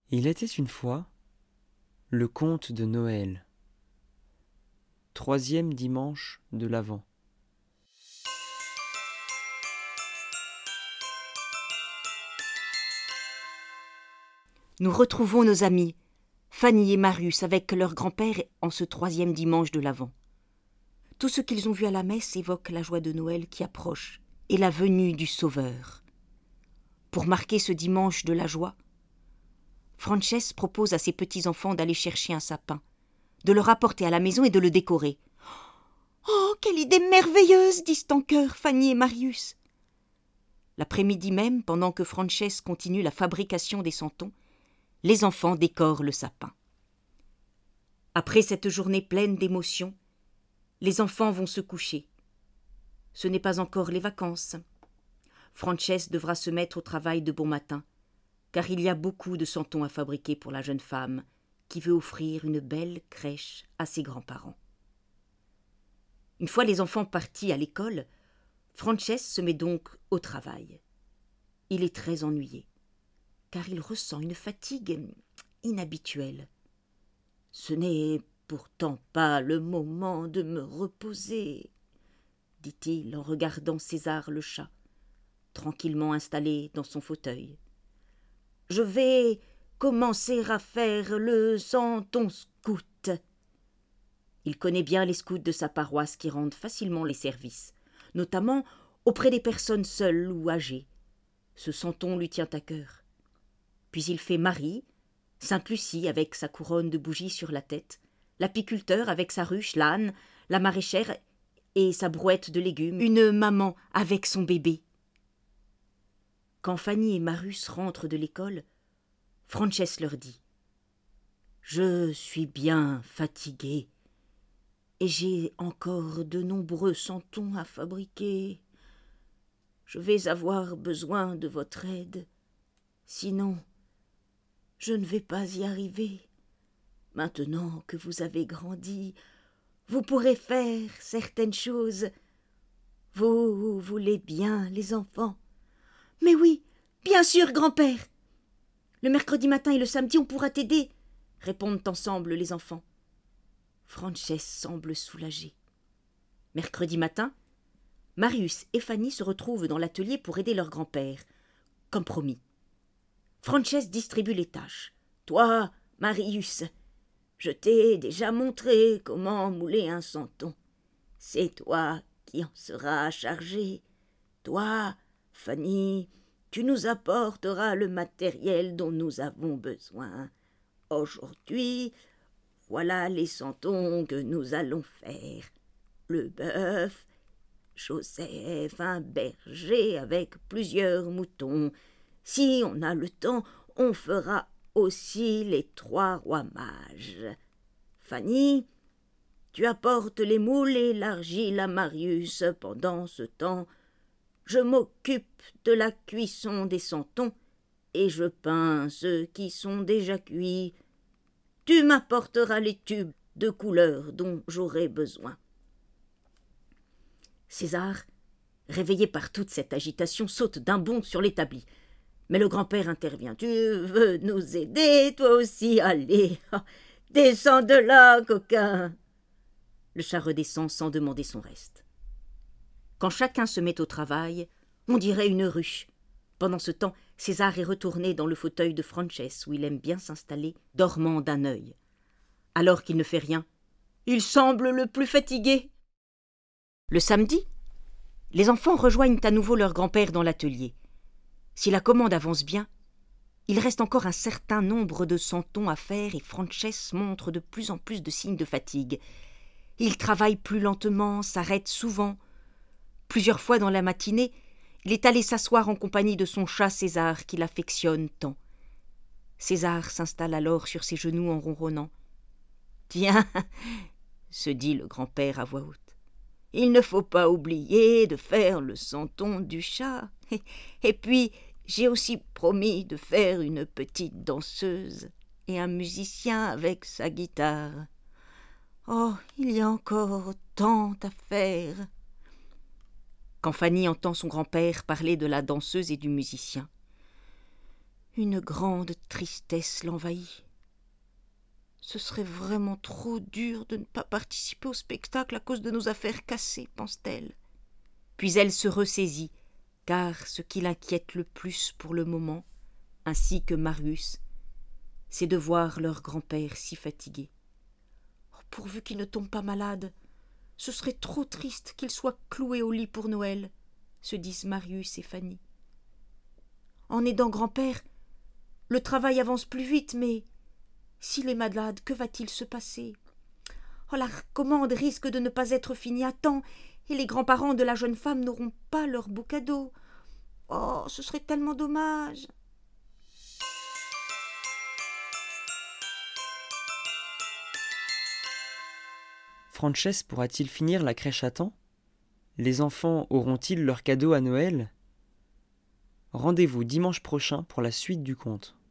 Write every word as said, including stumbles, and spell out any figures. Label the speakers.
Speaker 1: Il était une fois le conte de Noël, troisième dimanche de l'Avent.
Speaker 2: Nous retrouvons nos amis, Fanny et Marius, avec leur grand-père en ce troisième dimanche de l'Avent. Tout ce qu'ils ont vu à la messe évoque la joie de Noël qui approche et la venue du Sauveur. Pour marquer ce dimanche de la joie, Frances propose à ses petits-enfants d'aller chercher un sapin, de le rapporter à la maison et de le décorer. « Oh, quelle idée merveilleuse !» disent en chœur Fanny et Marius. L'après-midi même, pendant que Frances continue la fabrication des santons, les enfants décorent le sapin. Après cette journée pleine d'émotions, les enfants vont se coucher. Ce n'est pas encore les vacances. Frances devra se mettre au travail de bon matin, car il y a beaucoup de santons à fabriquer pour la jeune femme qui veut offrir une belle crèche à ses grands-parents. Une fois les enfants partis à l'école, Frances se met donc au travail. Il est très ennuyé, car il ressent une fatigue inhabituelle. « Ce n'est pourtant pas le moment de me reposer, » dit-il en regardant César le chat, tranquillement installé dans son fauteuil. « Je vais commencer à faire le santon scout. » Il connaît bien les scouts de sa paroisse qui rendent facilement les services, notamment auprès des personnes seules ou âgées. Ce santon lui tient à cœur. Puis il fait Marie, Sainte Lucie avec sa couronne de bougies sur la tête, l'apiculteur avec sa ruche, l'âne, la maraîchère et sa brouette de légumes, une maman avec son bébé. Quand Fanny et Marius rentrent de l'école, Frances leur dit « Je suis bien fatiguée et j'ai encore de nombreux santons à fabriquer. Je vais avoir besoin de votre aide, sinon je ne vais pas y arriver. Maintenant que vous avez grandi, vous pourrez faire certaines choses. Vous, vous voulez bien, les enfants. »« Mais oui, bien sûr, grand-père. Le mercredi matin et le samedi, on pourra t'aider, » répondent ensemble les enfants. Frances semble soulagée. Mercredi matin, Marius et Fanny se retrouvent dans l'atelier pour aider leur grand-père, comme promis. Frances distribue les tâches. « Toi, Marius, je t'ai déjà montré comment mouler un santon. C'est toi qui en seras chargé. Toi, Fanny, tu nous apporteras le matériel dont nous avons besoin. Aujourd'hui, voilà les santons que nous allons faire. Le bœuf, Joseph, un berger avec plusieurs moutons. Si on a le temps, on fera aussi les trois rois mages. Fanny, tu apportes les moules et l'argile à Marius. Pendant ce temps, je m'occupe de la cuisson des santons et je peins ceux qui sont déjà cuits. Tu m'apporteras les tubes de couleur dont j'aurai besoin. » César, réveillé par toute cette agitation, saute d'un bond sur l'établi. Mais le grand-père intervient. « Tu veux nous aider, toi aussi? Allez, descends de là, coquin !» Le chat redescend sans demander son reste. Quand chacun se met au travail, on dirait une ruche. Pendant ce temps, César est retourné dans le fauteuil de Frances, où il aime bien s'installer, dormant d'un œil. Alors qu'il ne fait rien, il semble le plus fatigué. Le samedi, les enfants rejoignent à nouveau leur grand-père dans l'atelier. Si la commande avance bien, il reste encore un certain nombre de santons à faire et Frances montre de plus en plus de signes de fatigue. Il travaille plus lentement, s'arrête souvent. Plusieurs fois dans la matinée, il est allé s'asseoir en compagnie de son chat César qu'il affectionne tant. César s'installe alors sur ses genoux en ronronnant. « Tiens, » se dit le grand-père à voix haute, « il ne faut pas oublier de faire le santon du chat. Et, et puis, j'ai aussi promis de faire une petite danseuse et un musicien avec sa guitare. Oh, il y a encore tant à faire. » Quand Fanny entend son grand-père parler de la danseuse et du musicien, Une grande tristesse l'envahit. Ce serait vraiment trop dur de ne pas participer au spectacle à cause de nos affaires cassées, pense-t-elle. Puis elle se ressaisit, car ce qui l'inquiète le plus pour le moment, ainsi que Marius, c'est de voir leur grand-père si fatigué. Oh, pourvu qu'il ne tombe pas malade, ce serait trop triste qu'il soit cloué au lit pour Noël, se disent Marius et Fanny. En aidant grand-père, le travail avance plus vite, mais s'il est malade, que va-t-il se passer? Oh, la commande risque de ne pas être finie à temps, et les grands-parents de la jeune femme n'auront pas leur beau cadeau. Oh, ce serait tellement dommage.
Speaker 1: Frances pourra-t-il finir la crèche à temps? Les enfants auront-ils leur cadeau à Noël? Rendez-vous dimanche prochain pour la suite du conte.